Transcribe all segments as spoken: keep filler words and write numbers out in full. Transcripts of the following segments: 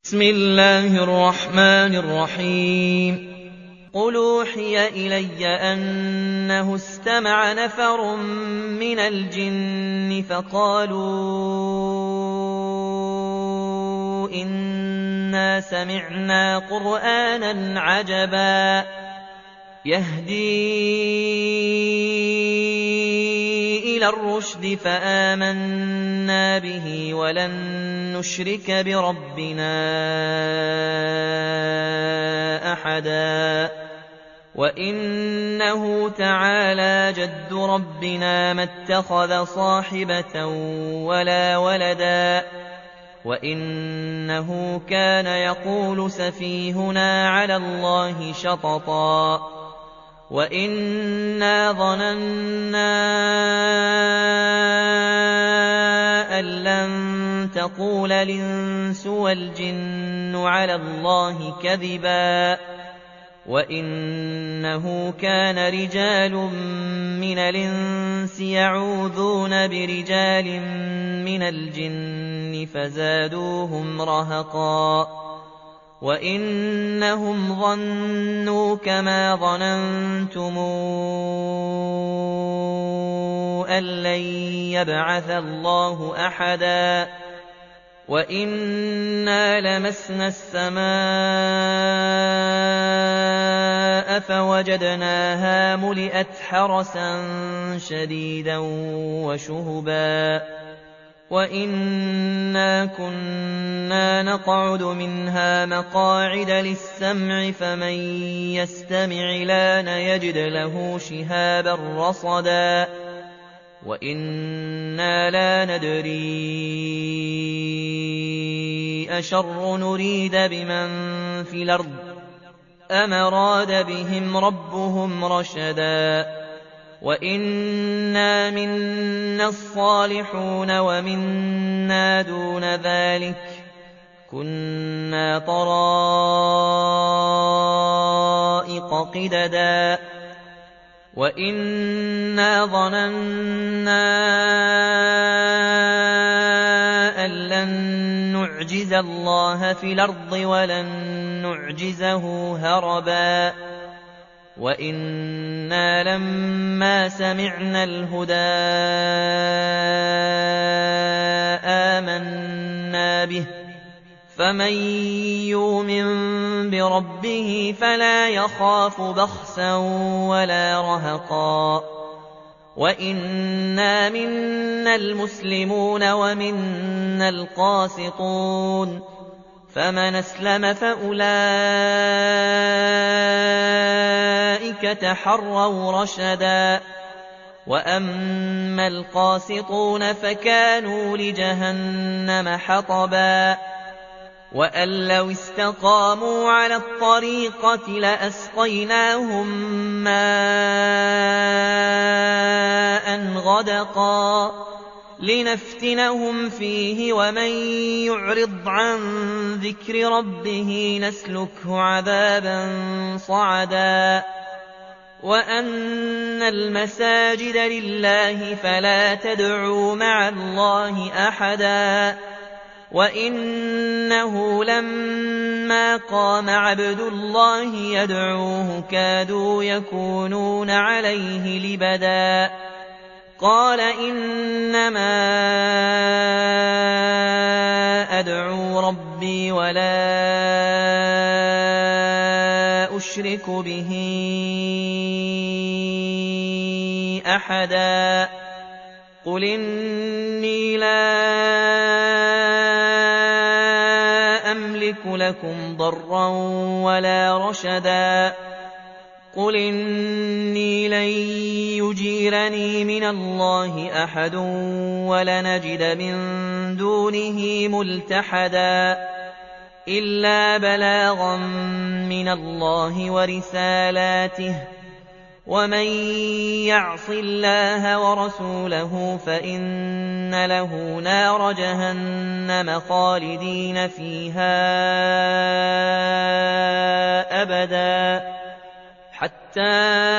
بسم الله الرحمن الرحيم قل أوحي إلي أنه استمع نفر من الجن فقالوا إنا سمعنا قرآنا عجبا يهدي إلى الرشد فآمنا به ولن نشرك بربنا أحدا وإنه تعالى جد ربنا ما اتخذ صاحبة ولا ولدا وإنه كان يقول سفيهنا على الله شططا وإنا ظننا أن لن تقول الإنس والجن على الله كذبا وإنه كان رجال من الإنس يعوذون برجال من الجن فزادوهم رهقا وإنهم ظنوا كما ظننتم أن لن يبعث الله أحدا وإنا لمسنا السماء فوجدناها ملئت حرسا شديدا وشهبا وإنا كنا نقعد منها مقاعد للسمع فمن يستمع لان يجد له شهابا رصدا وإنا لا ندري أشر نريد بمن في الأرض أم أراد بهم ربهم رشدا وإنا منا الصالحون ومنا دون ذلك كنا طرائق قددا وإنا ظننا أن لن نعجز الله في الأرض ولن نعجزه هربا وإنا لما سمعنا الهدى آمنا به فمن يؤمن بربه فلا يخاف بخسا ولا رهقا وإنا منا المسلمون ومنا القاسطون فمن أسلم فأولئك تحروا رشدا وأما القاسطون فكانوا لجهنم حطبا وأن لو استقاموا على الطريقة لأسقيناهم ماء غدقا لنفتنهم فيه ومن يعرض عن ذكر ربه نسلكه عذابا صعدا وأن المساجد لله فلا تدعوا مع الله أحدا وإنه لما قام عبد الله يدعوه كادوا يكونون عليه لبدا قال إنما أدعو ربي ولا أشرك به أحدا قل إني لا أملك لكم ضرا ولا رشدا قل إني لن يجيرني من الله أحد ولنجد من دونه ملتحدا إلا بلاغا من الله ورسالاته ومن يعص الله ورسوله فإن له نار جهنم خالدين فيها أبدا حتى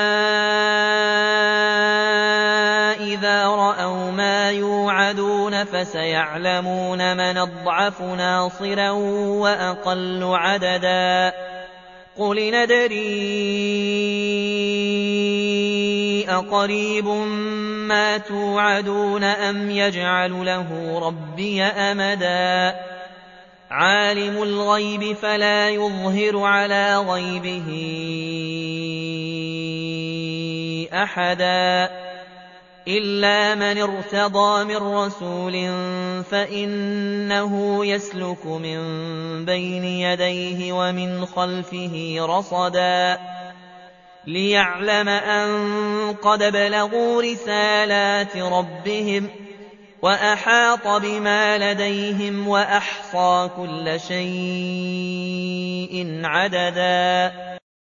إذا رأوا ما يوعدون فسيعلمون من أضعف ناصرا وأقل عددا قل ندري أقريب ما توعدون أم يجعل له ربي أمدا عالم الغيب فلا يظهر على غيبه أحدا إلا من ارتضى من رسول فإنه يسلك من بين يديه ومن خلفه رصدا ليعلم أن قد بلغوا رسالات ربهم وأحاط بما لديهم وأحصى كل شيء عددا